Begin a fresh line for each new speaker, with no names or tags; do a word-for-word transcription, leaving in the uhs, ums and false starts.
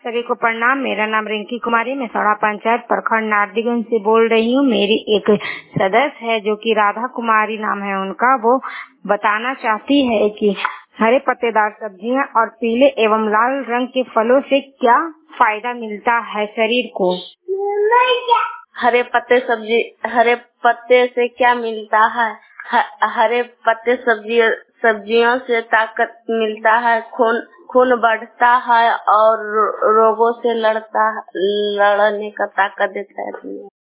सभी को प्रणाम। मेरा नाम रिंकी कुमारी, मैं सौड़ा पंचायत प्रखंड नारदीगंज से बोल रही हूँ। मेरी एक सदस्य है जो कि राधा कुमारी नाम है उनका, वो बताना चाहती है कि हरे पत्तेदार सब्जियां और पीले एवं लाल रंग के फलों से क्या फायदा मिलता है शरीर को।
हरे पत्ते सब्जी हरे पत्ते से क्या मिलता है? ह, हरे पत्ते सब्जी सब्जियों से ताकत मिलता है, खून खून बढ़ता है और रोगों से लड़ता लड़ने का ताकत देता है।